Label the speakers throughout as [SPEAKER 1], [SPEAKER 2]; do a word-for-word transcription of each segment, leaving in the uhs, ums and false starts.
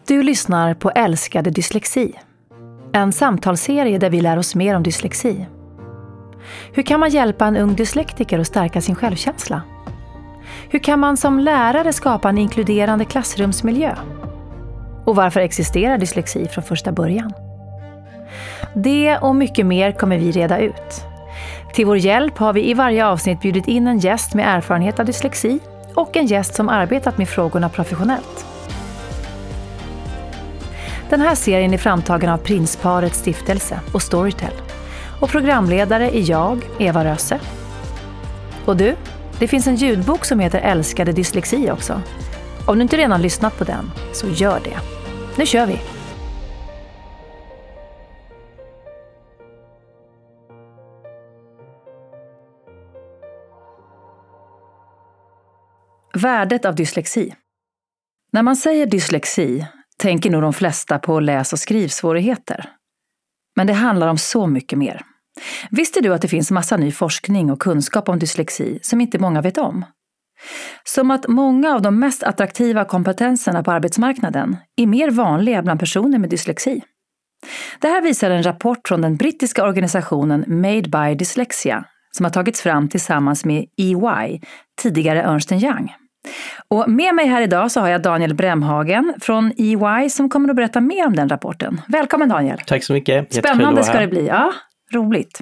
[SPEAKER 1] Du lyssnar på Älskade dyslexi. En samtalsserie där vi lär oss mer om dyslexi. Hur kan man hjälpa en ung dyslektiker att stärka sin självkänsla? Hur kan man som lärare skapa en inkluderande klassrumsmiljö? Och varför existerar dyslexi från första början? Det och mycket mer kommer vi reda ut. Till vår hjälp har vi i varje avsnitt bjudit in en gäst med erfarenhet av dyslexi och en gäst som arbetat med frågorna professionellt. Den här serien är framtagen av Prinsparets stiftelse och Storytel. Och programledare är jag, Eva Röse. Och du, det finns en ljudbok som heter Älskade dyslexi också. Om du inte redan lyssnat på den, så gör det. Nu kör vi! Värdet av dyslexi. När man säger dyslexi tänker nog de flesta på läs- och skrivsvårigheter. Men det handlar om så mycket mer. Visste du att det finns massa ny forskning och kunskap om dyslexi som inte många vet om? Som att många av de mest attraktiva kompetenserna på arbetsmarknaden är mer vanliga bland personer med dyslexi. Det här visar en rapport från den brittiska organisationen Made by Dyslexia som har tagits fram tillsammans med E Y, tidigare Ernst and Young. Och med mig här idag så har jag Daniel Bremhagen från E Y som kommer att berätta mer om den rapporten. Välkommen Daniel.
[SPEAKER 2] Tack så mycket.
[SPEAKER 1] Spännande ska det bli. Ja, roligt.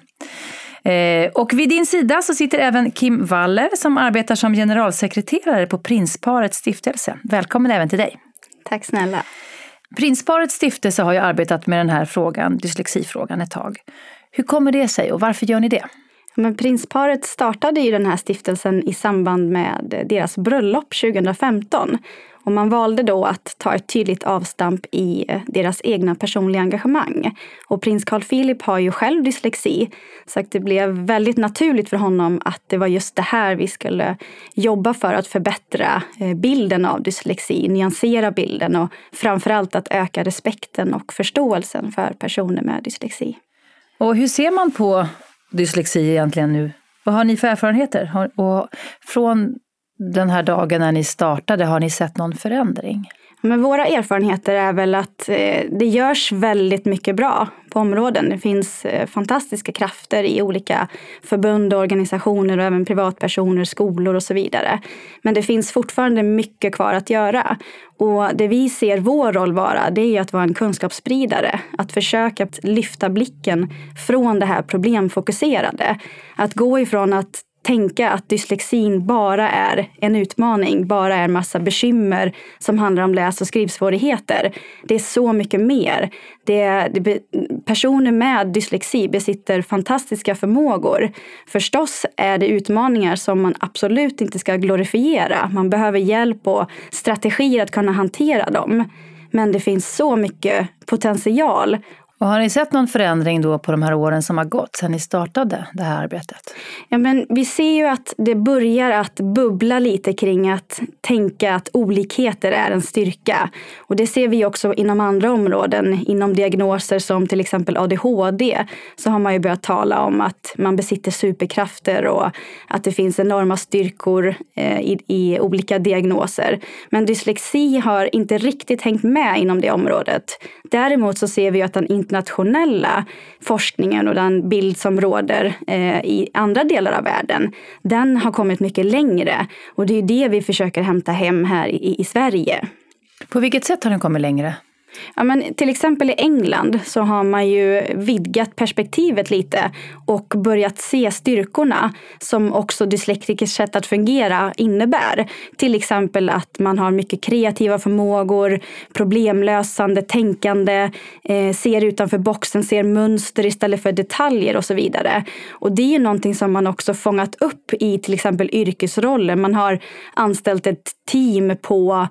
[SPEAKER 1] Eh, och vid din sida så sitter även Kim Waller som arbetar som generalsekreterare på Prinsparets stiftelse. Välkommen även till dig.
[SPEAKER 3] Tack snälla.
[SPEAKER 1] Prinsparets stiftelse har ju arbetat med den här frågan, dyslexifrågan ett tag. Hur kommer det sig och varför gör ni det?
[SPEAKER 3] Men Prinsparet startade ju den här stiftelsen i samband med deras bröllop tjugohundrafemton. Och man valde då att ta ett tydligt avstamp i deras egna personliga engagemang. Och prins Carl Philip har ju själv dyslexi. Så att det blev väldigt naturligt för honom att det var just det här vi skulle jobba för att förbättra bilden av dyslexi. Nyansera bilden och framförallt att öka respekten och förståelsen för personer med dyslexi.
[SPEAKER 1] Och hur ser man på dyslexi egentligen nu? Vad har ni för erfarenheter? Och från den här dagen när ni startade, har ni sett någon förändring?
[SPEAKER 3] Men våra erfarenheter är väl att eh, det görs väldigt mycket bra på områden. Det finns eh, fantastiska krafter i olika förbund och organisationer och även privatpersoner, skolor och så vidare. Men det finns fortfarande mycket kvar att göra. Och det vi ser vår roll vara, det är att vara en kunskapsspridare. Att försöka lyfta blicken från det här problemfokuserade. Att gå ifrån att tänka att dyslexin bara är en utmaning, bara är en massa bekymmer som handlar om läs- och skrivsvårigheter. Det är så mycket mer. Det, det, personer med dyslexi besitter fantastiska förmågor. Förstås är det utmaningar som man absolut inte ska glorifiera. Man behöver hjälp och strategier att kunna hantera dem. Men det finns så mycket potential.
[SPEAKER 1] Och har ni sett någon förändring då på de här åren som har gått sedan ni startade det här arbetet?
[SPEAKER 3] Ja, men vi ser ju att det börjar att bubbla lite kring att tänka att olikheter är en styrka. Och det ser vi också inom andra områden. Inom diagnoser som till exempel A D H D så har man ju börjat tala om att man besitter superkrafter och att det finns enorma styrkor eh, i, i olika diagnoser. Men dyslexi har inte riktigt hängt med inom det området. Däremot så ser vi att den internationella forskningen och den bild som råder eh, i andra delar av världen, den har kommit mycket längre. Och det är det vi försöker hämta hem här i, i Sverige.
[SPEAKER 1] På vilket sätt har den kommit längre?
[SPEAKER 3] Ja, men till exempel i England så har man ju vidgat perspektivet lite och börjat se styrkorna som också dyslektikers sätt att fungera innebär. Till exempel att man har mycket kreativa förmågor, problemlösande, tänkande, eh, ser utanför boxen, ser mönster istället för detaljer och så vidare. Och det är ju någonting som man också fångat upp i till exempel yrkesroller. Man har anställt ett team på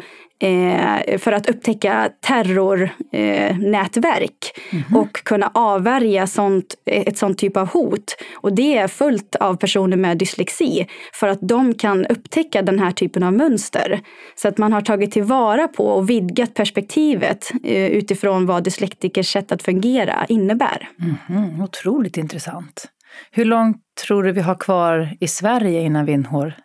[SPEAKER 3] Eh, för att upptäcka terrornätverk eh, mm-hmm. och kunna avvärja sånt, ett sånt typ av hot. Och det är fullt av personer med dyslexi för att de kan upptäcka den här typen av mönster. Så att man har tagit tillvara på och vidgat perspektivet eh, utifrån vad dyslektikers sätt att fungera innebär.
[SPEAKER 1] Mm-hmm. Otroligt intressant. Hur långt tror du vi har kvar i Sverige innan vi når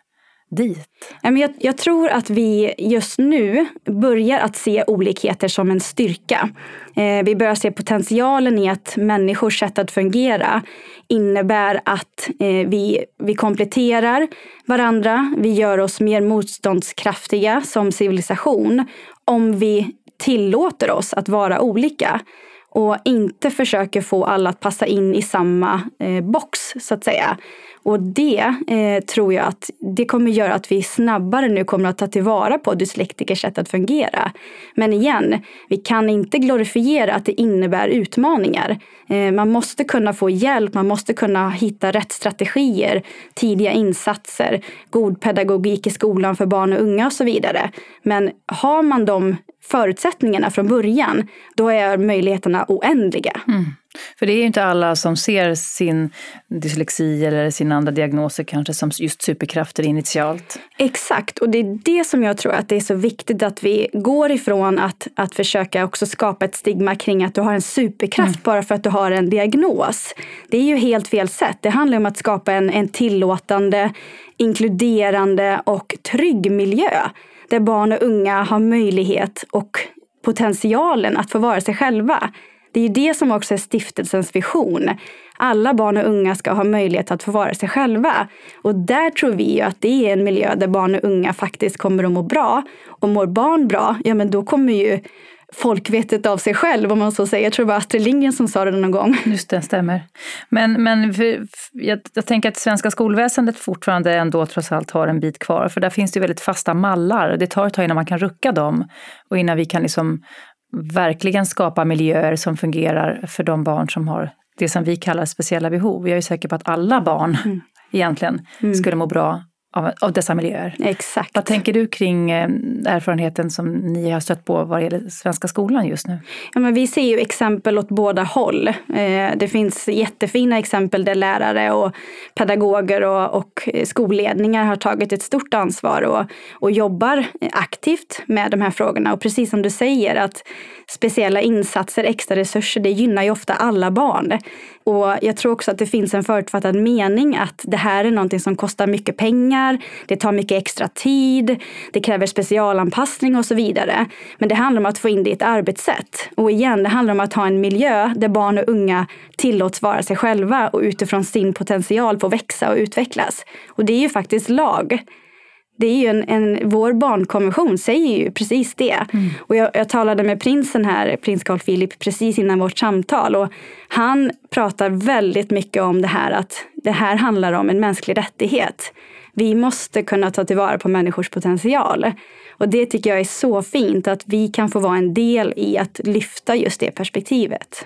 [SPEAKER 1] dit?
[SPEAKER 3] Jag, jag tror att vi just nu börjar att se olikheter som en styrka. Eh, vi börjar se potentialen i att människors sätt att fungera innebär att eh, vi, vi kompletterar varandra. Vi gör oss mer motståndskraftiga som civilisation om vi tillåter oss att vara olika. Och inte försöker få alla att passa in i samma eh, box så att säga. Och det eh, tror jag att det kommer göra att vi snabbare nu kommer att ta tillvara på dyslektikers sätt att fungera. Men igen, vi kan inte glorifiera att det innebär utmaningar. Eh, man måste kunna få hjälp, man måste kunna hitta rätt strategier, tidiga insatser, god pedagogik i skolan för barn och unga och så vidare. Men har man de förutsättningarna från början, då är möjligheterna oändliga.
[SPEAKER 1] Mm. För det är ju inte alla som ser sin dyslexi eller sina andra diagnoser kanske som just superkrafter initialt.
[SPEAKER 3] Exakt, och det är det som jag tror att det är så viktigt att vi går ifrån att, att försöka också skapa ett stigma kring att du har en superkraft mm. bara för att du har en diagnos. Det är ju helt fel sätt. Det handlar om att skapa en, en tillåtande, inkluderande och trygg miljö där barn och unga har möjlighet och potentialen att få vara sig själva. Det är ju det som också är stiftelsens vision. Alla barn och unga ska ha möjlighet att få vara sig själva. Och där tror vi ju att det är en miljö där barn och unga faktiskt kommer att må bra. Och mår barn bra, ja men då kommer ju folkvettet av sig själv, om man så säger. Jag tror det var Astrid Lindgren som sa det någon gång.
[SPEAKER 1] Just det, stämmer. Men, men för, jag, jag tänker att svenska skolväsendet fortfarande ändå trots allt har en bit kvar. För där finns det väldigt fasta mallar. Det tar ett tag innan man kan rucka dem. Och innan vi kan liksom verkligen skapa miljöer som fungerar för de barn som har det som vi kallar speciella behov. Jag är säker på att alla barn mm. egentligen mm. skulle må bra av, av dessa miljöer.
[SPEAKER 3] Exakt.
[SPEAKER 1] Vad tänker du kring eh, erfarenheten som ni har stött på vad gäller svenska skolan just nu?
[SPEAKER 3] Ja, men vi ser ju exempel åt båda håll. Eh, det finns jättefina exempel där lärare och pedagoger och, och skolledningar har tagit ett stort ansvar och, och jobbar aktivt med de här frågorna. Och precis som du säger att speciella insatser, extra resurser, det gynnar ju ofta alla barn. Och jag tror också att det finns en förutfattad mening att det här är någonting som kostar mycket pengar, det tar mycket extra tid, det kräver specialanpassning och så vidare. Men det handlar om att få in det i ett arbetssätt. Och igen, det handlar om att ha en miljö där barn och unga tillåts vara sig själva och utifrån sin potential få växa och utvecklas. Och det är ju faktiskt lag. Det är ju en, en, vår barnkonvention säger ju precis det. Mm. Och jag, jag talade med prinsen här, prins Carl Philip, precis innan vårt samtal. Och han pratar väldigt mycket om det här att det här handlar om en mänsklig rättighet. Vi måste kunna ta tillvara på människors potential. Och det tycker jag är så fint att vi kan få vara en del i att lyfta just det perspektivet.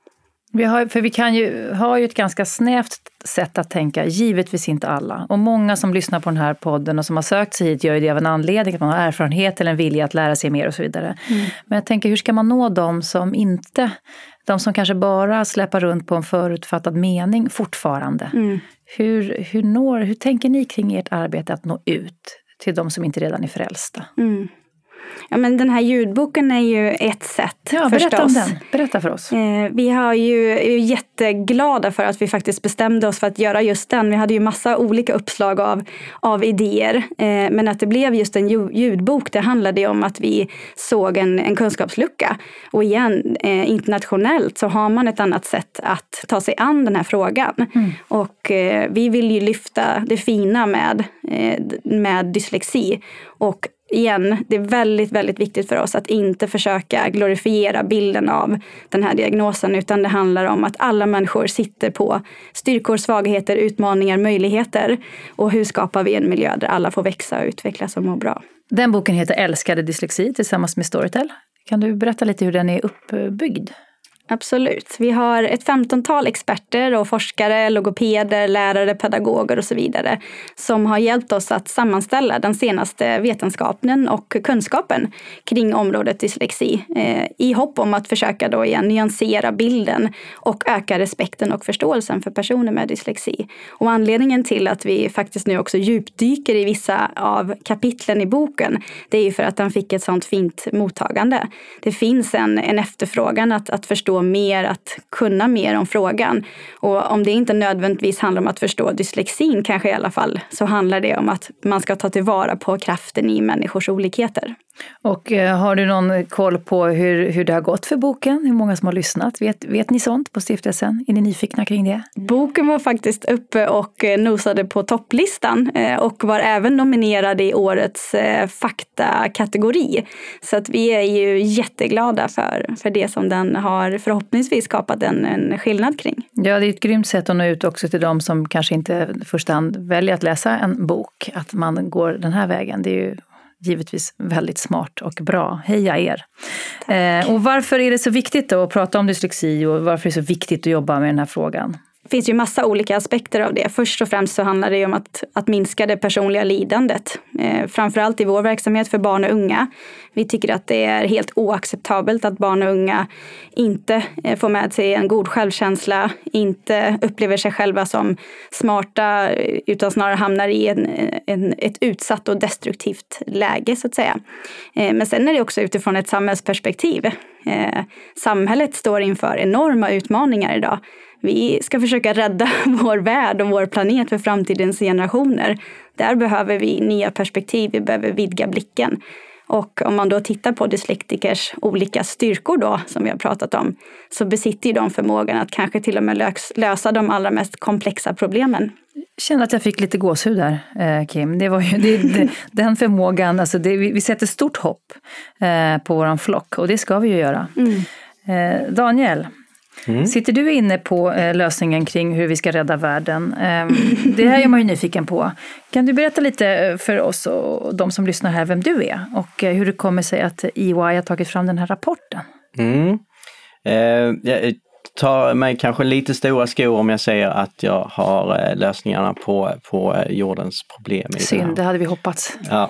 [SPEAKER 1] Vi har, för vi kan ju, har ju ett ganska snävt sätt att tänka, givetvis inte alla. Och många som lyssnar på den här podden och som har sökt sig hit gör ju det av en anledning, att man har erfarenhet eller en vilja att lära sig mer och så vidare. Mm. Men jag tänker, hur ska man nå dem som inte, de som kanske bara släpar runt på en förutfattad mening fortfarande. Mm. Hur, hur, når, hur tänker ni kring ert arbete att nå ut till de som inte redan är frälsta?
[SPEAKER 3] Mm. Ja, men den här ljudboken är ju ett sätt.
[SPEAKER 1] Ja, berätta om den. Berätta för oss.
[SPEAKER 3] Eh, vi har ju, är ju jätteglada för att vi faktiskt bestämde oss för att göra just den. Vi hade ju massa olika uppslag av, av idéer. Eh, men att det blev just en ljudbok, det handlade ju om att vi såg en, en kunskapslucka. Och igen, eh, internationellt så har man ett annat sätt att ta sig an den här frågan. Mm. Och eh, vi vill ju lyfta det fina med, eh, med dyslexi. Och igen, det är väldigt, väldigt viktigt för oss att inte försöka glorifiera bilden av den här diagnosen, utan det handlar om att alla människor sitter på styrkor, svagheter, utmaningar, möjligheter. Och hur skapar vi en miljö där alla får växa och utvecklas och må bra?
[SPEAKER 1] Den boken heter Älskade dyslexi tillsammans med Storytel. Kan du berätta lite hur den är uppbyggd?
[SPEAKER 3] Absolut. Vi har ett femtontal experter och forskare, logopeder, lärare, pedagoger och så vidare som har hjälpt oss att sammanställa den senaste vetenskapen och kunskapen kring området dyslexi eh, i hopp om att försöka då igen nyansera bilden och öka respekten och förståelsen för personer med dyslexi. Och anledningen till att vi faktiskt nu också djupdyker i vissa av kapitlen i boken, det är ju för att den fick ett sånt fint mottagande. Det finns en, en efterfrågan att, att förstå förstå mer, att kunna mer om frågan. Och om det inte nödvändigtvis handlar om att förstå dyslexin kanske i alla fall, så handlar det om att man ska ta tillvara på kraften i människors olikheter.
[SPEAKER 1] Och eh, har du någon koll på hur, hur det har gått för boken? Hur många som har lyssnat? Vet, vet ni sånt på stiftelsen? Är ni nyfikna kring det?
[SPEAKER 3] Boken var faktiskt uppe och eh, nosade på topplistan eh, och var även nominerad i årets eh, faktakategori. Så att vi är ju jätteglada för, för det som den har förhoppningsvis skapat en, en skillnad kring. Ja, det är ett grymt sätt att nå ut också till de som kanske inte i första hand väljer att läsa en bok. Att man går den här vägen, det är ju givetvis väldigt smart och bra. Heja er! Eh, och varför är det så viktigt då att prata om dyslexi och varför är det så viktigt att jobba med den här frågan? Det finns ju massa olika aspekter av det. Först och främst så handlar det om att, att minska det personliga lidandet. Eh, framförallt i vår verksamhet för barn och unga. Vi tycker att det är helt oacceptabelt att barn och unga inte eh, får med sig en god självkänsla, inte upplever sig själva som smarta utan snarare hamnar i en, en, ett utsatt och destruktivt läge så att säga. Eh, men sen är det också utifrån ett samhällsperspektiv. Eh, samhället står inför enorma utmaningar idag. Vi ska försöka rädda vår värld och vår planet för framtidens generationer. Där behöver vi nya perspektiv, vi behöver vidga blicken. Och om man då tittar på dyslektikers olika styrkor då, som vi har pratat om, så besitter ju de förmågan att kanske till och med lösa de allra mest komplexa problemen. Jag känner att jag fick lite gåshud där, Kim. Det var ju det, det, den förmågan, alltså det, vi sätter stort hopp eh, på våran flock och det ska vi ju göra. Mm. Eh, Daniel, mm. sitter du inne på eh, lösningen kring hur vi ska rädda världen? Eh, det här är man ju nyfiken på. Kan du berätta lite för oss och de som lyssnar här vem du är och eh, hur det kommer sig att E Y har tagit fram den här rapporten?
[SPEAKER 2] Mm. Eh, jag tar mig kanske lite stora skor om jag säger att jag har eh, lösningarna på, på jordens problem. I
[SPEAKER 1] Synd, det, det hade vi hoppats.
[SPEAKER 2] Ja.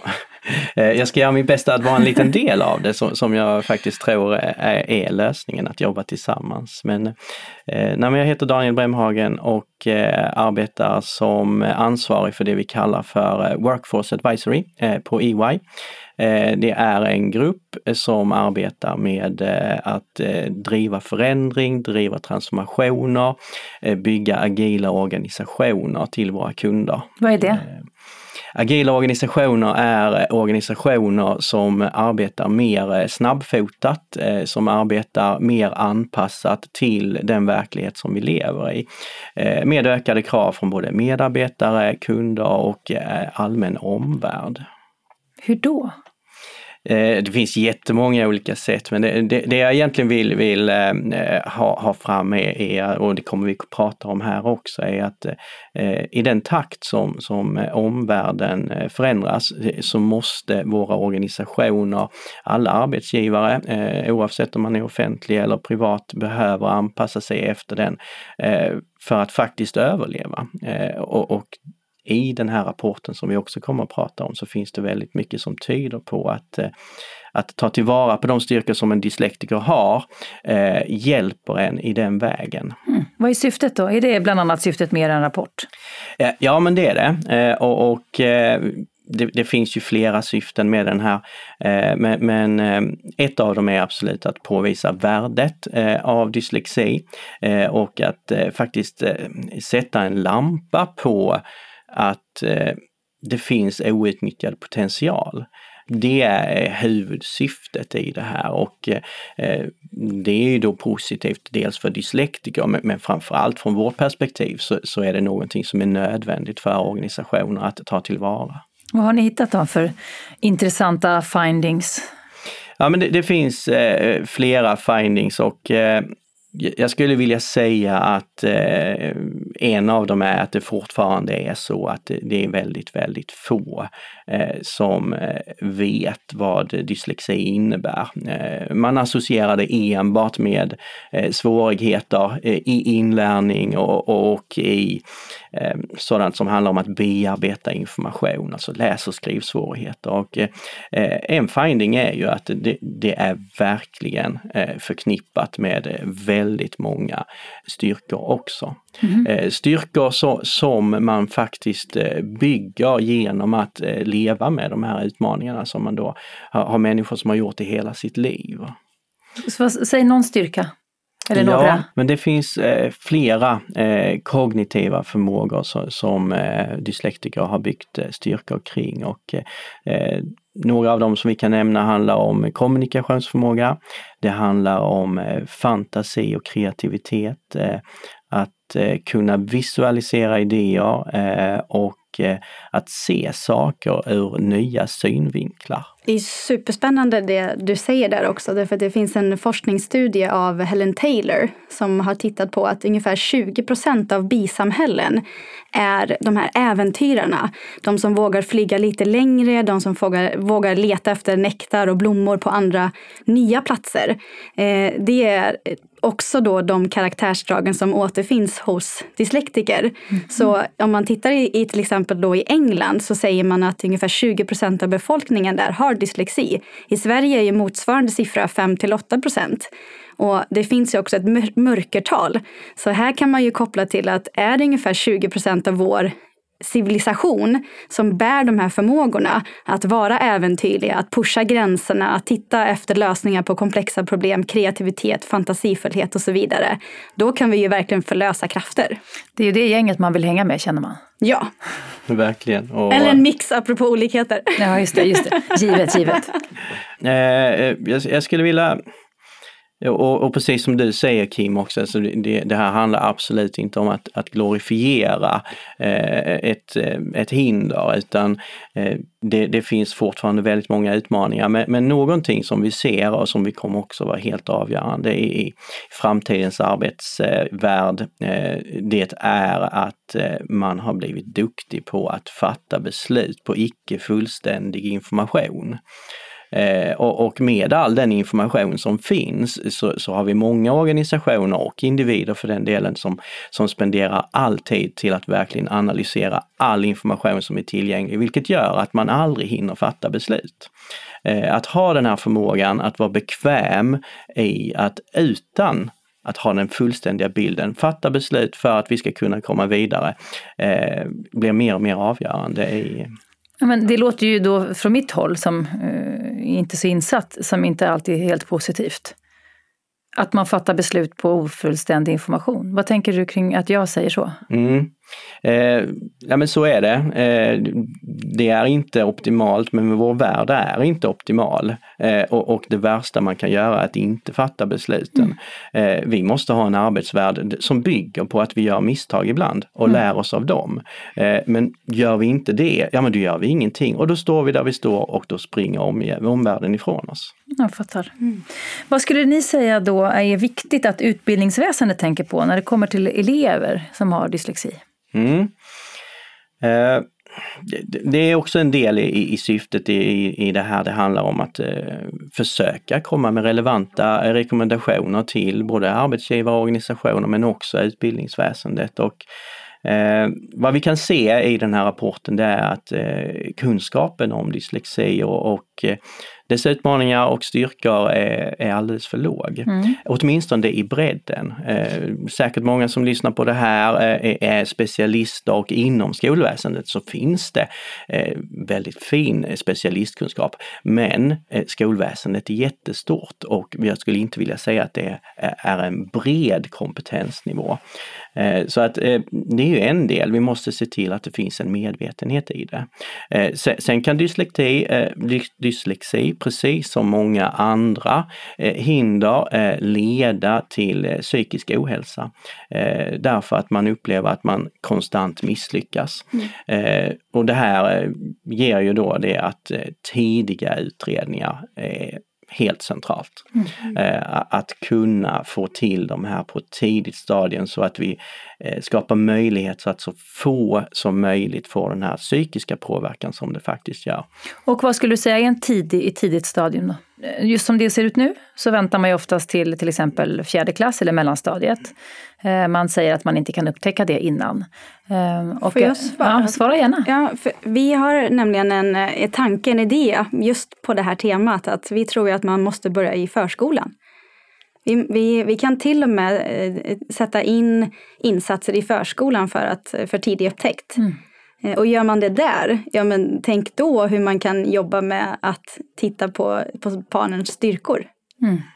[SPEAKER 2] Jag ska göra mitt bästa att vara en liten del av det som, som jag faktiskt tror är, är lösningen, att jobba tillsammans. Men, eh, jag heter Daniel Bremhagen och eh, arbetar som ansvarig för det vi kallar för Workforce Advisory eh, på E Y. Eh, det är en grupp som arbetar med eh, att eh, driva förändring, driva transformationer, eh, bygga agila organisationer till våra kunder.
[SPEAKER 1] Vad är det?
[SPEAKER 2] Eh, Agila organisationer är organisationer som arbetar mer snabbfotat, som arbetar mer anpassat till den verklighet som vi lever i. Med ökade krav från både medarbetare, kunder och allmän omvärld.
[SPEAKER 1] Hur då?
[SPEAKER 2] Det finns jättemånga olika sätt, men det, det, det jag egentligen vill, vill eh, ha, ha fram är, är, och det kommer vi att prata om här också, är att eh, i den takt som, som omvärlden förändras så måste våra organisationer, alla arbetsgivare, eh, oavsett om man är offentlig eller privat, behöver anpassa sig efter den eh, för att faktiskt överleva. Eh, och, och I den här rapporten som vi också kommer att prata om så finns det väldigt mycket som tyder på att, att ta tillvara på de styrkor som en dyslektiker har eh, hjälper en i den vägen.
[SPEAKER 1] Mm. Vad är syftet då? Är det bland annat syftet med en rapport?
[SPEAKER 2] Eh, ja, men det är det. Eh, och och eh, det, det finns ju flera syften med den här, eh, men, men eh, ett av dem är absolut att påvisa värdet eh, av dyslexi eh, och att eh, faktiskt eh, sätta en lampa på att eh, det finns outnyttjad potential. Det är huvudsyftet i det här och eh, det är ju då positivt dels för dyslektiker men, men framförallt från vårt perspektiv så, så är det någonting som är nödvändigt för organisationer att ta tillvara.
[SPEAKER 1] Vad har ni hittat då för intressanta findings?
[SPEAKER 2] Ja, men det, det finns eh, flera findings och eh, jag skulle vilja säga att eh, en av dem är att det fortfarande är så att det är väldigt, väldigt få eh, som eh, vet vad dyslexi innebär. Eh, man associerar det enbart med eh, svårigheter eh, i inlärning och, och i eh, sådant som handlar om att bearbeta information, alltså läs- och skrivsvårigheter. Och eh, en finding är ju att det, det är verkligen eh, förknippat med eh, väldigt många styrkor också. Mm. Eh, styrkor så, som man faktiskt eh, bygger genom att eh, leva med de här utmaningarna som man då har, har människor som har gjort i hela sitt liv.
[SPEAKER 1] Så, säg någon styrka. Eller
[SPEAKER 2] ja,
[SPEAKER 1] några?
[SPEAKER 2] men det finns eh, flera eh, kognitiva förmågor så, som eh, dyslektiker har byggt eh, styrkor kring. Och, eh, några av dem som vi kan nämna handlar om kommunikationsförmåga. Det handlar om eh, fantasi och kreativitet. Eh, att eh, kunna visualisera idéer eh, och eh, att se saker ur nya synvinklar.
[SPEAKER 3] Det är superspännande det du säger där också, därför att det finns en forskningsstudie av Helen Taylor som har tittat på att ungefär tjugo procent av bisamhällen är de här äventyrarna. De som vågar flyga lite längre, de som vågar, vågar leta efter nektar och blommor på andra nya platser. Eh, det är också då de karaktärsdragen som återfinns hos dyslektiker. Mm. Så om man tittar i, i till exempel då i England så säger man att ungefär tjugo procent av befolkningen där har dyslexi. I Sverige är ju motsvarande siffra fem till åtta procent. Och det finns ju också ett mörkertal. Så här kan man ju koppla till att är det ungefär tjugo procent av vår civilisation som bär de här förmågorna att vara äventyrliga, att pusha gränserna, att titta efter lösningar på komplexa problem, kreativitet, fantasifullhet och så vidare. Då kan vi ju verkligen förlösa krafter.
[SPEAKER 1] Det är ju det gänget man vill hänga med, känner man.
[SPEAKER 3] Ja.
[SPEAKER 2] Verkligen. Och...
[SPEAKER 3] Eller en mix apropå olikheter.
[SPEAKER 1] Ja, just det, just det. Givet, givet.
[SPEAKER 2] eh, jag, jag skulle vilja... Och, och precis som du säger, Kim, också, så det, det här handlar absolut inte om att, att glorifiera eh, ett, ett hinder, utan eh, det, det finns fortfarande väldigt många utmaningar. Men, men någonting som vi ser och som vi kommer också vara helt avgörande i, i framtidens arbetsvärld, eh, det är att eh, man har blivit duktig på att fatta beslut på icke fullständig information. Eh, och, och med all den information som finns så, så har vi många organisationer och individer för den delen som, som spenderar all tid till att verkligen analysera all information som är tillgänglig, vilket gör att man aldrig hinner fatta beslut. Eh, att ha den här förmågan att vara bekväm i att utan att ha den fullständiga bilden, fatta beslut för att vi ska kunna komma vidare, eh, blir mer och mer avgörande i...
[SPEAKER 1] Ja, men det låter ju då från mitt håll som eh, inte så insatt, som inte alltid är helt positivt. Att man fattar beslut på ofullständig information. Vad tänker du kring att jag säger så?
[SPEAKER 2] Mm. Eh, ja men så är det. Eh, det är inte optimalt, men vår värld är inte optimal. Eh, och, och det värsta man kan göra är att inte fatta besluten. Mm. Eh, vi måste ha en arbetsvärld som bygger på att vi gör misstag ibland och mm. lär oss av dem. Eh, men gör vi inte det, ja men då gör vi ingenting. Och då står vi där vi står och då springer om, omvärlden ifrån oss.
[SPEAKER 1] Jag fattar. Mm. Vad skulle ni säga då är viktigt att utbildningsväsendet tänker på när det kommer till elever som har dyslexi?
[SPEAKER 2] Mm. Eh, det, det är också en del i, i syftet i, i det här. Det handlar om att eh, försöka komma med relevanta rekommendationer till både arbetsgivarorganisationer men också utbildningsväsendet. Och Eh, vad vi kan se i den här rapporten det är att eh, kunskapen om dyslexi och, och eh, dess utmaningar och styrkor är, är alldeles för låg. Mm. Åtminstone i bredden. Eh, säkert många som lyssnar på det här eh, är specialister och inom skolväsendet så finns det eh, väldigt fin specialistkunskap. Men eh, skolväsendet är jättestort och jag skulle inte vilja säga att det är, är en bred kompetensnivå. Eh, så att eh, det är ju en del. Vi måste se till att det finns en medvetenhet i det. Eh, sen, sen kan dyslexi, eh, dyslexi precis som många andra eh, hinder eh, leda till eh, psykisk ohälsa. Eh, därför att man upplever att man konstant misslyckas. Mm. Eh, och det här eh, ger ju då det att eh, tidiga utredningar är helt centralt. Mm. Eh, att kunna få till de här på ett tidigt stadium så att vi eh, skapar möjlighet så att så få som möjligt får den här psykiska påverkan som det faktiskt gör. Och
[SPEAKER 1] vad skulle du säga är en tidig, i tidigt stadium då? Just som det ser ut nu så väntar man ju oftast till till exempel fjärde klass eller mellanstadiet. Eh, man säger att man inte kan upptäcka det innan. Eh, och,
[SPEAKER 3] Får jag svara?
[SPEAKER 1] Ja, svara gärna.
[SPEAKER 3] Ja, för vi har nämligen en, en tanke, en idé just på det här temat att vi tror att man måste börja i förskolan. Vi, vi, vi kan till och med eh, sätta in insatser i förskolan för, att, för tidig upptäckt. Mm. Och gör man det där, ja men tänk då hur man kan jobba med att titta på, på barnens styrkor. Mm.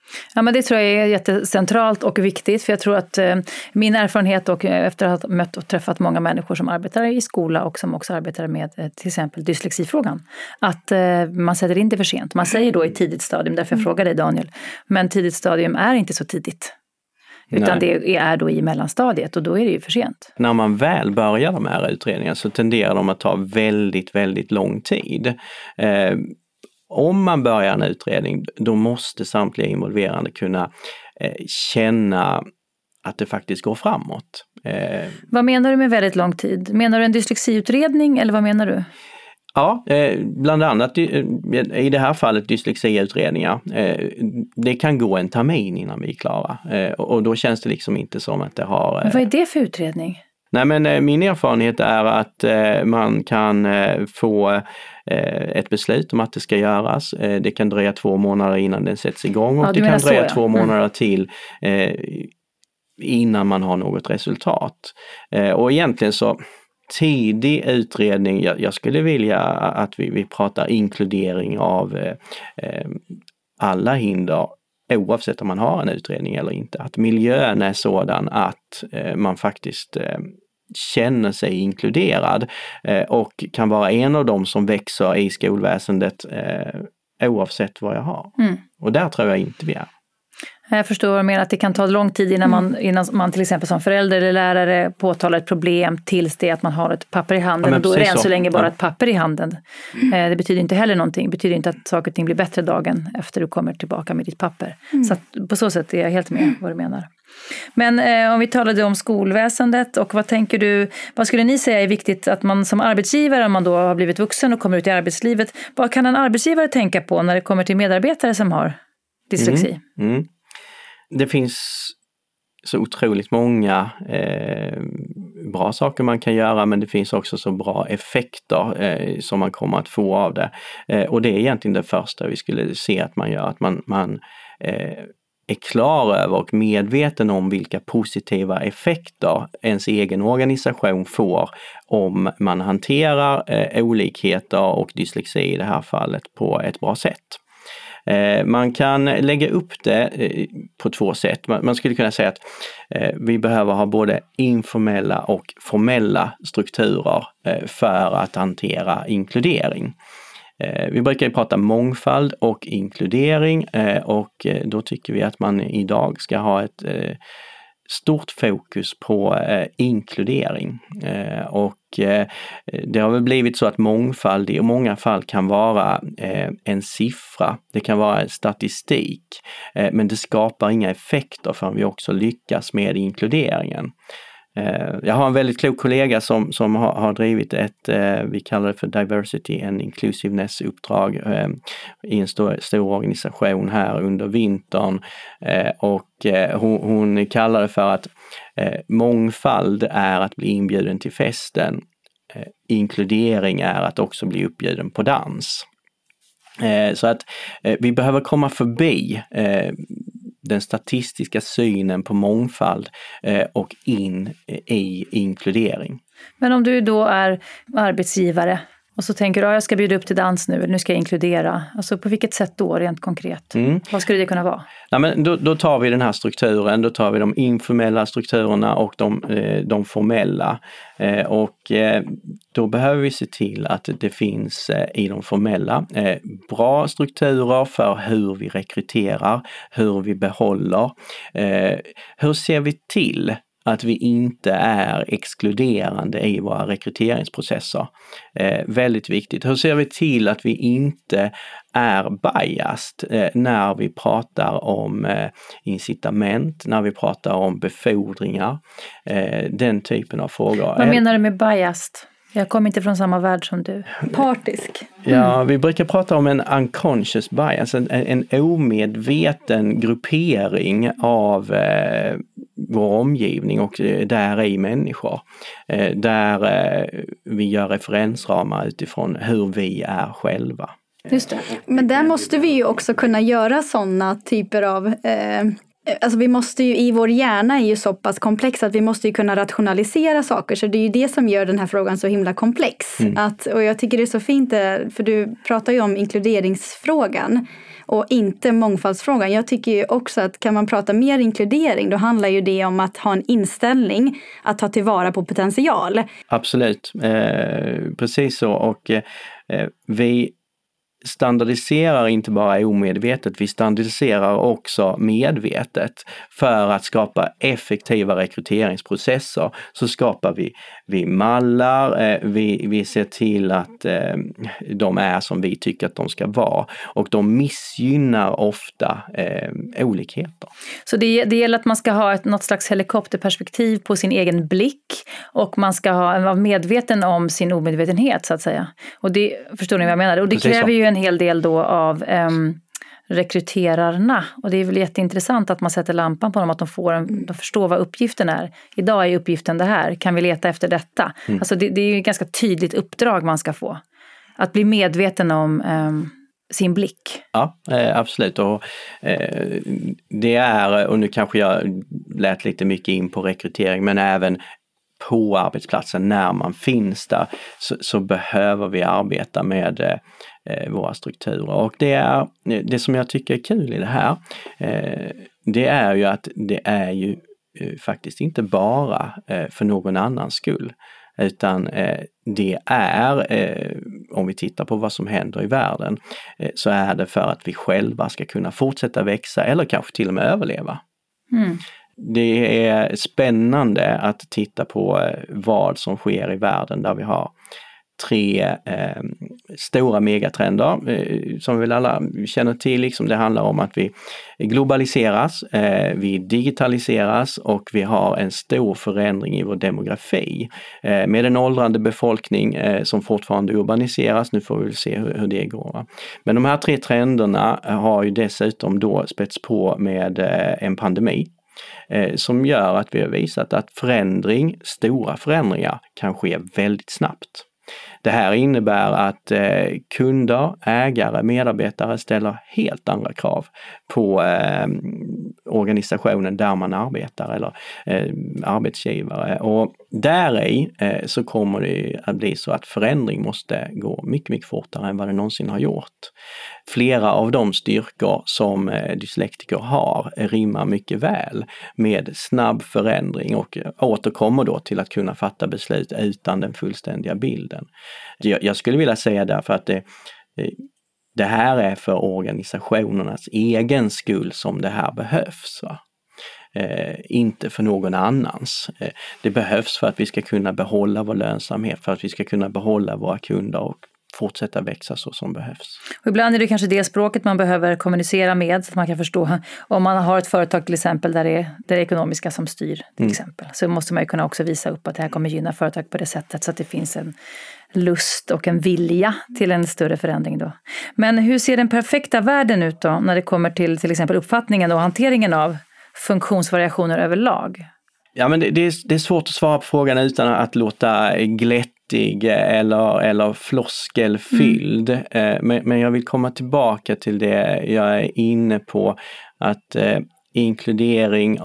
[SPEAKER 1] Ja, men det tror jag är jättecentralt och viktigt, för jag tror att eh, min erfarenhet och eh, efter att ha mött och träffat många människor som arbetar i skola och som också arbetar med eh, till exempel dyslexifrågan, att eh, man sätter in det för sent. Man säger då i tidigt stadium, därför jag frågar dig Daniel, men tidigt stadium är inte så tidigt. Utan Nej. det är då i mellanstadiet och då är det ju för sent.
[SPEAKER 2] När man väl börjar de här utredningarna så tenderar de att ta väldigt, väldigt lång tid. Eh, om man börjar en utredning, då måste samtliga involverande kunna eh, känna att det faktiskt går framåt. Eh,
[SPEAKER 1] vad menar du med väldigt lång tid? Menar du en dyslexiutredning eller vad menar du?
[SPEAKER 2] Ja, eh, bland annat i det här fallet dyslexiutredningar. Eh, det kan gå en termin innan vi är klara. Eh, och då känns det liksom inte som att det har... Eh...
[SPEAKER 1] Men vad är det för utredning?
[SPEAKER 2] Nej, men eh, min erfarenhet är att eh, man kan eh, få eh, ett beslut om att det ska göras. Eh, det kan dröja två månader innan den sätts igång och ja, det kan dröja så, ja. två månader mm. till eh, innan man har något resultat. Eh, och egentligen så... Tidig utredning, jag, jag skulle vilja att vi, vi pratar inkludering av eh, alla hinder oavsett om man har en utredning eller inte. Att miljön är sådan att eh, man faktiskt eh, känner sig inkluderad eh, och kan vara en av dem som växer i skolväsendet eh, oavsett vad jag har. Mm. Och där tror jag inte vi är.
[SPEAKER 1] Jag förstår mer att det kan ta lång tid innan man, innan man till exempel som förälder eller lärare påtalar ett problem tills det att man har ett papper i handen. Ja, och då är det än så, så länge bara ja. ett papper i handen. Mm. Det betyder inte heller någonting. Det betyder inte att saker och ting blir bättre dagen efter du kommer tillbaka med ditt papper. Mm. Så att på så sätt är jag helt med vad du menar. Men eh, om vi talade om skolväsendet och vad tänker du, vad skulle ni säga är viktigt att man som arbetsgivare, om man då har blivit vuxen och kommer ut i arbetslivet, vad kan en arbetsgivare tänka på när det kommer till medarbetare som har dyslexi?
[SPEAKER 2] Mm. Mm. Det finns så otroligt många eh, bra saker man kan göra, men det finns också så bra effekter eh, som man kommer att få av det. Eh, och det är egentligen det första vi skulle se att man gör, att man, man eh, är klar över och medveten om vilka positiva effekter ens egen organisation får om man hanterar eh, olikheter och dyslexi i det här fallet på ett bra sätt. Man kan lägga upp det på två sätt. Man skulle kunna säga att vi behöver ha både informella och formella strukturer för att hantera inkludering. Vi brukar ju prata mångfald och inkludering och då tycker vi att man idag ska ha ett stort fokus på eh, inkludering eh, och eh, det har väl blivit så att mångfald i många fall kan vara eh, en siffra, det kan vara en statistik, eh, men det skapar inga effekter förrän vi också lyckas med inkluderingen. Jag har en väldigt klok kollega som, som har, har drivit ett, eh, vi kallar det för Diversity and Inclusiveness-uppdrag eh, i en stor, stor organisation här under vintern. Eh, och eh, hon, hon kallar det för att eh, mångfald är att bli inbjuden till festen. Eh, inkludering är att också bli uppbjuden på dans. Eh, så att eh, vi behöver komma förbi eh, den statistiska synen på mångfald eh, och in i inkludering.
[SPEAKER 1] Men om du då är arbetsgivare och så tänker du att jag ska bjuda upp till dans nu, eller nu ska jag inkludera. Alltså på vilket sätt då rent konkret? Mm. Vad skulle det kunna vara?
[SPEAKER 2] Ja, men då, då tar vi den här strukturen, då tar vi de informella strukturerna och de, eh, de formella. Eh, och eh, då behöver vi se till att det finns eh, i de formella eh, bra strukturer för hur vi rekryterar, hur vi behåller. Eh, hur ser vi till att vi inte är exkluderande i våra rekryteringsprocesser. Eh, väldigt viktigt. Hur ser vi till att vi inte är biased eh, när vi pratar om eh, incitament, när vi pratar om befordringar, eh, den typen av frågor.
[SPEAKER 1] Vad menar du med biased? Jag kommer inte från samma värld som du. Partisk.
[SPEAKER 2] Mm. Ja, vi brukar prata om en unconscious bias, en, en omedveten gruppering av eh, vår omgivning och eh, där i människor. Eh, där eh, vi gör referensramar utifrån hur vi är själva.
[SPEAKER 3] Just det. Men där måste vi ju också kunna göra sådana typer av eh, Alltså vi måste ju, i vår hjärna är ju så pass komplex att vi måste ju kunna rationalisera saker. Så det är ju det som gör den här frågan så himla komplex. Mm. Att, och jag tycker det är så fint, för du pratar ju om inkluderingsfrågan och inte mångfaldsfrågan. Jag tycker ju också att kan man prata mer inkludering, då handlar ju det om att ha en inställning att ta tillvara på potential.
[SPEAKER 2] Absolut, eh, precis så. Och eh, vi standardiserar inte bara omedvetet, vi standardiserar också medvetet för att skapa effektiva rekryteringsprocesser. Så skapar vi, vi mallar, eh, vi, vi ser till att eh, de är som vi tycker att de ska vara, och de missgynnar ofta eh, olikheter.
[SPEAKER 1] Så det, det gäller att man ska ha ett, något slags helikopterperspektiv på sin egen blick, och man ska ha, vara medveten om sin omedvetenhet så att säga. Och det, förstår ni vad jag menar? Och det Precis kräver så. ju en hel del då av um, rekryterarna, och det är väl jätteintressant att man sätter lampan på dem, att de, får en, de förstår vad uppgiften är. Idag är uppgiften det här, kan vi leta efter detta? Mm. Alltså det, det är ju ett ganska tydligt uppdrag man ska få. Att bli medveten om um, sin blick.
[SPEAKER 2] Ja, eh, absolut. Och, eh, det är, och nu kanske jag lät lite mycket in på rekrytering, men även på arbetsplatsen när man finns där så, så behöver vi arbeta med eh, våra strukturer. Och det, är, det som jag tycker är kul i det här, eh, det är ju att det är ju eh, faktiskt inte bara eh, för någon annans skull, utan eh, det är, eh, om vi tittar på vad som händer i världen, eh, så är det för att vi själva ska kunna fortsätta växa eller kanske till och med överleva. Mm. Det är spännande att titta på vad som sker i världen, där vi har tre eh, stora megatrender eh, som vi alla känner till. Liksom det handlar om att vi globaliseras, eh, vi digitaliseras och vi har en stor förändring i vår demografi. Eh, med en åldrande befolkning eh, som fortfarande urbaniseras. Nu får vi se hur, hur det går. Va? Men de här tre trenderna har ju dessutom då spets på med eh, en pandemi. Eh, som gör att vi har visat att förändring, stora förändringar kan ske väldigt snabbt. Det här innebär att eh, kunder, ägare, medarbetare ställer helt andra krav på eh, organisationen där man arbetar eller eh, arbetsgivare. Och där i eh, så kommer det att bli så att förändring måste gå mycket, mycket fortare än vad det någonsin har gjort. Flera av de styrkor som eh, dyslektiker har rimmar mycket väl med snabb förändring och återkommer då till att kunna fatta beslut utan den fullständiga bilden. Jag, jag skulle vilja säga därför att det, det här är för organisationernas egen skull som det här behövs, va? Eh, inte för någon annans. Eh, det behövs för att vi ska kunna behålla vår lönsamhet, för att vi ska kunna behålla våra kunder och fortsätta växa så som behövs.
[SPEAKER 1] Och ibland är det kanske det språket man behöver kommunicera med, så att man kan förstå. Om man har ett företag till exempel där det är det ekonomiska som styr till mm. exempel, så måste man ju kunna också visa upp att det här kommer gynna företag på det sättet, så att det finns en lust och en vilja till en större förändring då. Men hur ser den perfekta världen ut då när det kommer till till exempel uppfattningen och hanteringen av funktionsvariationer överlag?
[SPEAKER 2] Ja, men det, det, är, det är svårt att svara på frågan utan att låta glättig eller, eller floskelfylld. Mm. Men, men jag vill komma tillbaka till det jag är inne på, att eh, inkludering,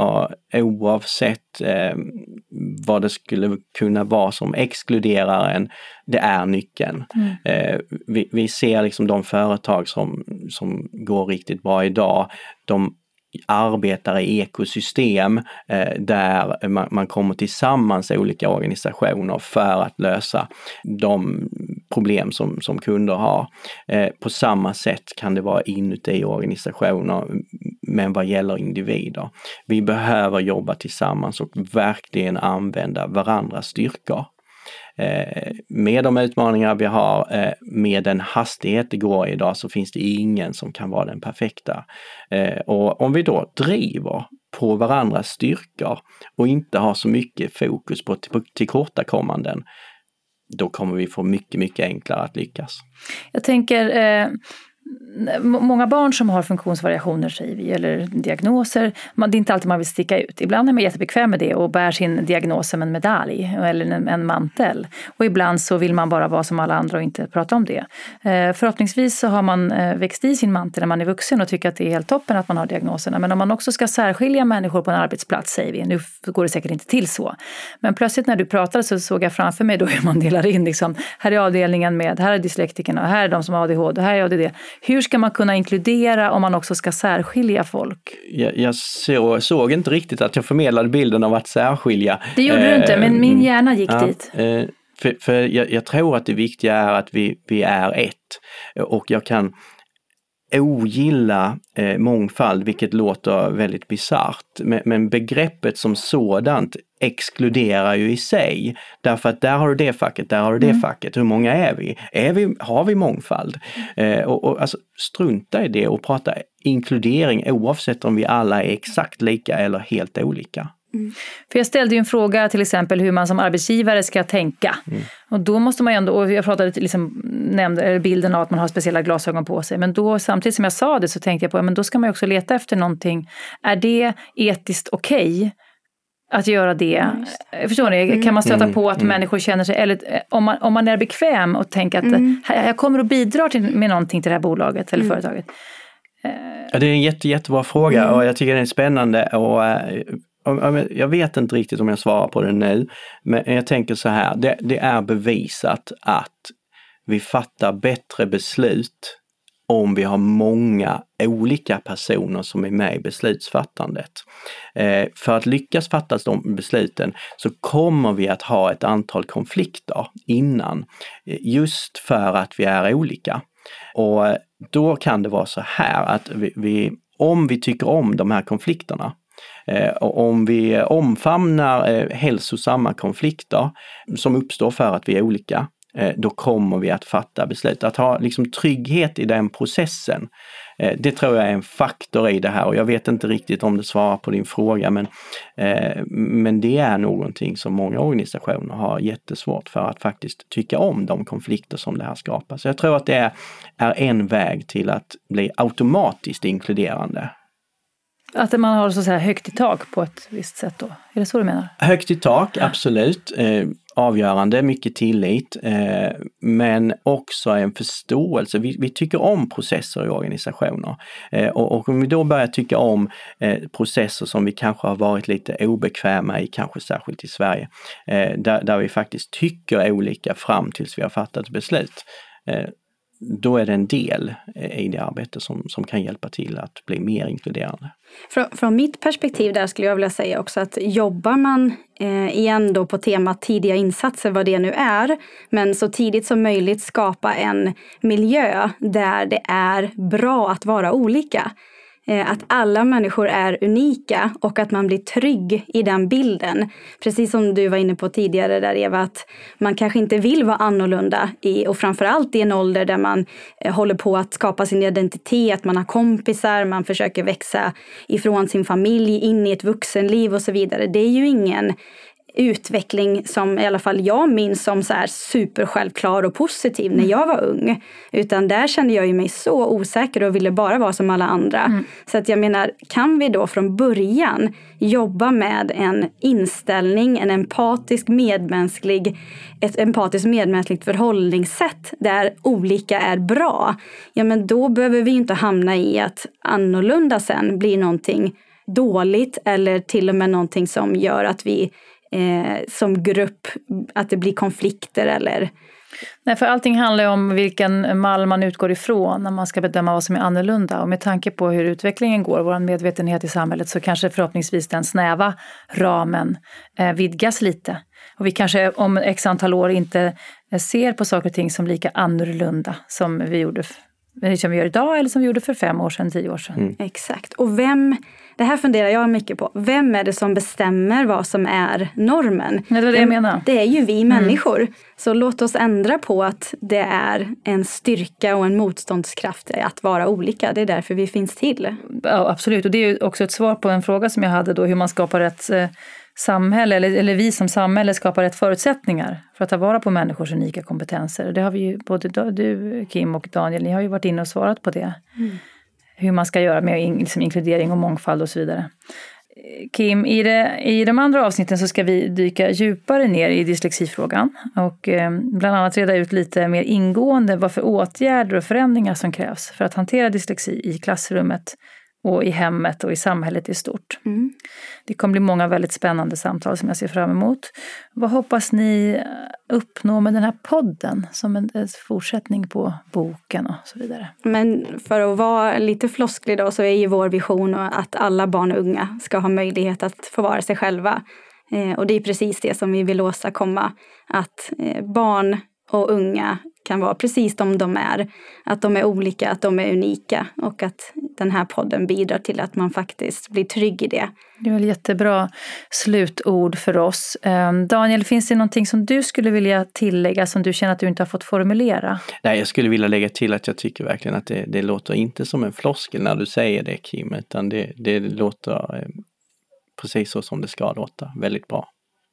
[SPEAKER 2] oavsett eh, vad det skulle kunna vara som exkluderar en, det är nyckeln. Mm. Eh, vi, vi ser liksom de företag som, som går riktigt bra idag, de arbetar i ekosystem eh, där man, man kommer tillsammans i olika organisationer för att lösa de problem som, som kunder har. Eh, på samma sätt kan det vara inuti organisationer, men vad gäller individer. Vi behöver jobba tillsammans och verkligen använda varandras styrkor. Eh, med de utmaningar vi har, eh, med den hastighet det går idag, så finns det ingen som kan vara den perfekta. Eh, och om vi då driver på varandras styrkor och inte har så mycket fokus på tillkortakommanden, då kommer vi få mycket, mycket enklare att lyckas.
[SPEAKER 1] Jag tänker, eh, många barn som har funktionsvariationer säger vi, eller diagnoser, man, det är inte alltid man vill sticka ut. Ibland är man jättebekväm med det och bär sin diagnos som en medalj eller en, en mantel. Och ibland så vill man bara vara som alla andra och inte prata om det. Eh, förhoppningsvis så har man eh, växt i sin mantel när man är vuxen och tycker att det är helt toppen att man har diagnoserna. Men om man också ska särskilja människor på en arbetsplats, säger vi, nu går det säkert inte till så. Men plötsligt när du pratade så såg jag framför mig då hur man delar in liksom, här är avdelningen med, här är dyslektikerna och här är de som har A D H D och här är A D D. Hur ska man kunna inkludera om man också ska särskilja folk?
[SPEAKER 2] Jag, jag så, såg inte riktigt att jag förmedlade bilden av att särskilja.
[SPEAKER 1] Det gjorde eh, du inte, men min hjärna gick
[SPEAKER 2] ja,
[SPEAKER 1] dit.
[SPEAKER 2] Eh, för för jag, jag tror att det viktiga är att vi, vi är ett. Och jag kan ogilla eh, mångfald, vilket låter väldigt bizarrt. Men, men begreppet som sådant exkluderar ju i sig. Därför att där har du det facket, där har du det mm. facket. Hur många är vi? Är vi har vi mångfald? Eh, och, och alltså, strunta i det och prata inkludering oavsett om vi alla är exakt lika eller helt olika.
[SPEAKER 1] Mm. För jag ställde ju en fråga till exempel hur man som arbetsgivare ska tänka. Mm. Och då måste man ju ändå, och jag pratade liksom, nämnde bilden av att man har speciella glasögon på sig. Men då samtidigt som jag sa det så tänkte jag på, men då ska man ju också leta efter någonting. Är det etiskt okej? Okay? Att göra det. Mm. Förstår ni? Mm. Kan man stöta på att mm. människor känner sig, eller om man, om man är bekväm och tänker att mm. jag kommer att bidra till, med någonting till det här bolaget eller mm. företaget.
[SPEAKER 2] Ja, det är en jätte, jättebra fråga mm. och jag tycker det är spännande och jag vet inte riktigt om jag svarar på det nu, men jag tänker så här, det, det är bevisat att vi fattar bättre beslut om vi har många olika personer som är med i beslutsfattandet. Eh, för att lyckas fatta de besluten så kommer vi att ha ett antal konflikter innan, just för att vi är olika. Och då kan det vara så här att vi, vi om vi tycker om de här konflikterna, Eh, och om vi omfamnar eh, hälsosamma konflikter som uppstår för att vi är olika, eh, då kommer vi att fatta beslut. Att ha liksom trygghet i den processen, eh, det tror jag är en faktor i det här. Och jag vet inte riktigt om det svarar på din fråga, men, eh, men det är någonting som många organisationer har jättesvårt för att faktiskt tycka om de konflikter som det här skapar. Så jag tror att det är, är en väg till att bli automatiskt inkluderande.
[SPEAKER 1] Att man har så att säga högt i tak på ett visst sätt då? Är det så du menar?
[SPEAKER 2] Högt i tak, absolut. Eh, avgörande, mycket tillit. Eh, men också en förståelse. Vi, vi tycker om processer i organisationer. Eh, och, och om vi då börjar tycka om eh, processer som vi kanske har varit lite obekväma i, kanske särskilt i Sverige. Eh, där, där vi faktiskt tycker olika fram tills vi har fattat beslut. Eh, då är det en del i det arbete som, som kan hjälpa till att bli mer inkluderande.
[SPEAKER 3] Från, från mitt perspektiv där skulle jag vilja säga också att jobbar man eh, igen då på temat tidiga insatser, vad det nu är, men så tidigt som möjligt skapa en miljö där det är bra att vara olika. Att alla människor är unika och att man blir trygg i den bilden. Precis som du var inne på tidigare där, Eva, att man kanske inte vill vara annorlunda i, och framförallt i en ålder där man håller på att skapa sin identitet, man har kompisar, man försöker växa ifrån sin familj in i ett vuxenliv och så vidare. Det är ju ingen utveckling som i alla fall jag minns som så här super självklar och positiv när jag var ung. Utan där kände jag ju mig så osäker och ville bara vara som alla andra. Mm. Så att jag menar, kan vi då från början jobba med en inställning, en empatisk medmänsklig, ett empatiskt medmänskligt förhållningssätt där olika är bra. Ja, men då behöver vi inte hamna i att annorlunda sen blir någonting dåligt eller till och med någonting som gör att vi Eh, som grupp, att det blir konflikter eller...
[SPEAKER 1] Nej, för allting handlar om vilken mall man utgår ifrån när man ska bedöma vad som är annorlunda. Och med tanke på hur utvecklingen går, vår medvetenhet i samhället, så kanske förhoppningsvis den snäva ramen eh, vidgas lite. Och vi kanske om x antal år inte ser på saker och ting som lika annorlunda som vi gjorde som vi gör idag eller som vi gjorde för fem år sedan, tio år sedan.
[SPEAKER 3] Mm. Exakt. Och vem, det här funderar jag mycket på, vem är det som bestämmer vad som är normen?
[SPEAKER 1] Det är det jag menar.
[SPEAKER 3] Det är ju vi människor. Mm. Så låt oss ändra på att det är en styrka och en motståndskraft att vara olika. Det är därför vi finns till.
[SPEAKER 1] Ja, absolut. Och det är ju också ett svar på en fråga som jag hade då, hur man skapar ett samhälle, eller, eller vi som samhälle skapar rätt förutsättningar för att ta vara på människors unika kompetenser. Det har vi ju, både du, Kim och Daniel, ni har ju varit inne och svarat på det. Mm. Hur man ska göra med in, liksom inkludering och mångfald och så vidare. Kim, i, det, i de andra avsnitten så ska vi dyka djupare ner i dyslexifrågan och eh, bland annat reda ut lite mer ingående vad för åtgärder och förändringar som krävs för att hantera dyslexi i klassrummet och i hemmet och i samhället i stort. Mm. Det kommer bli många väldigt spännande samtal som jag ser fram emot. Vad hoppas ni uppnå med den här podden som en, en fortsättning på boken och så vidare?
[SPEAKER 3] Men för att vara lite flosklig då, så är ju vår vision att alla barn och unga ska ha möjlighet att få vara sig själva. Eh, och det är precis det som vi vill åstadkomma. Att eh, barn och unga kan vara precis de de är. Att de är olika, att de är unika. Och att den här podden bidrar till att man faktiskt blir trygg i det.
[SPEAKER 1] Det är väl jättebra slutord för oss. Daniel, finns det någonting som du skulle vilja tillägga som du känner att du inte har fått formulera?
[SPEAKER 2] Nej, jag skulle vilja lägga till att jag tycker verkligen att det, det låter inte som en floskel när du säger det, Kim. Utan det, det låter precis så som det ska låta. Väldigt bra.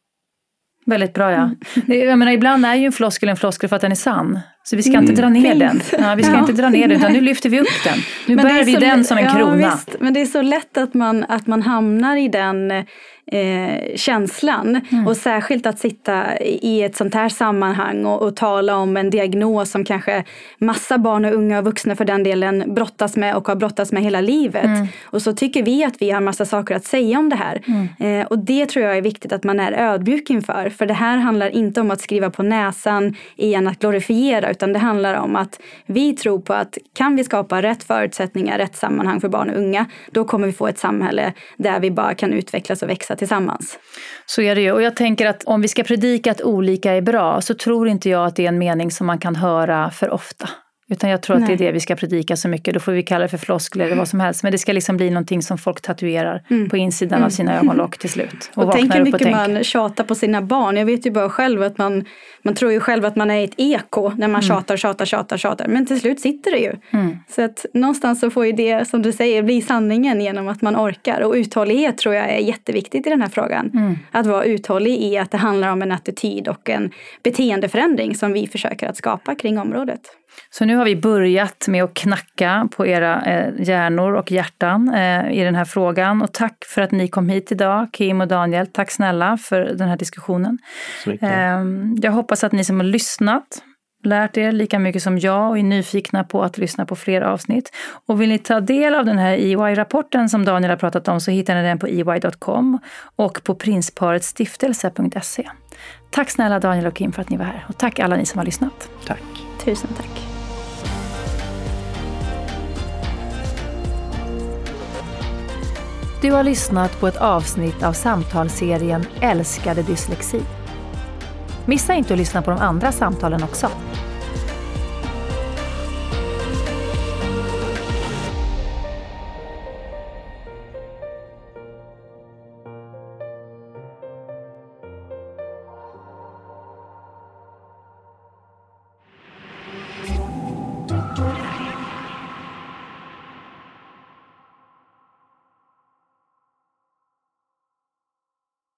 [SPEAKER 1] Väldigt bra, ja. Mm. Jag menar, ibland är ju en floskel en floskel för att den är sann. Så vi ska inte mm. dra ner Fint. den. Ja, vi ska ja. inte dra ner den, utan nu lyfter vi upp den. Nu men bär vi så, den som en ja, krona. Visst,
[SPEAKER 3] men det är så lätt att man, att man hamnar i den eh, känslan. Mm. Och särskilt att sitta i ett sånt här sammanhang och, och tala om en diagnos som kanske massa barn och unga och vuxna för den delen brottas med och har brottats med hela livet. Mm. Och så tycker vi att vi har massa saker att säga om det här. Mm. Eh, och det tror jag är viktigt att man är ödmjuk inför. För det här handlar inte om att skriva på näsan igen att glorifiera, utan det handlar om att vi tror på att kan vi skapa rätt förutsättningar, rätt sammanhang för barn och unga, då kommer vi få ett samhälle där vi bara kan utvecklas och växa tillsammans.
[SPEAKER 1] Så är det ju. Och jag tänker att om vi ska predika att olika är bra, så tror inte jag att det är en mening som man kan höra för ofta. Utan jag tror att Nej. det är det vi ska predika så mycket. Då får vi kalla det för floskler eller vad som helst. Men det ska liksom bli någonting som folk tatuerar mm. på insidan mm. av sina ögonlock till slut.
[SPEAKER 3] Och, och tänk hur mycket man tjatar på sina barn. Jag vet ju bara själv att man, man tror ju själv att man är ett eko när man mm. tjatar, tjatar, tjatar, tjatar. Men till slut sitter det ju. Mm. Så att någonstans så får ju det, som du säger, bli sanningen genom att man orkar. Och uthållighet tror jag är jätteviktigt i den här frågan. Mm. Att vara uthållig i att det handlar om en attityd och en beteendeförändring som vi försöker att skapa kring området.
[SPEAKER 1] Så nu har vi börjat med att knacka på era eh, hjärnor och hjärtan eh, i den här frågan. Och tack för att ni kom hit idag, Kim och Daniel. Tack snälla för den här diskussionen. Eh, jag hoppas att ni som har lyssnat lärt er lika mycket som jag och är nyfikna på att lyssna på fler avsnitt. Och vill ni ta del av den här E Y-rapporten som Daniel har pratat om, så hittar ni den på e y dot com och på prinsparetsstiftelse punkt se. Tack snälla Daniel och Kim för att ni var här. Och tack alla ni som har lyssnat.
[SPEAKER 2] Tack.
[SPEAKER 3] Tusen tack.
[SPEAKER 1] Du har lyssnat på ett avsnitt av samtalsserien Älskade dyslexi. Missa inte att lyssna på de andra samtalen också.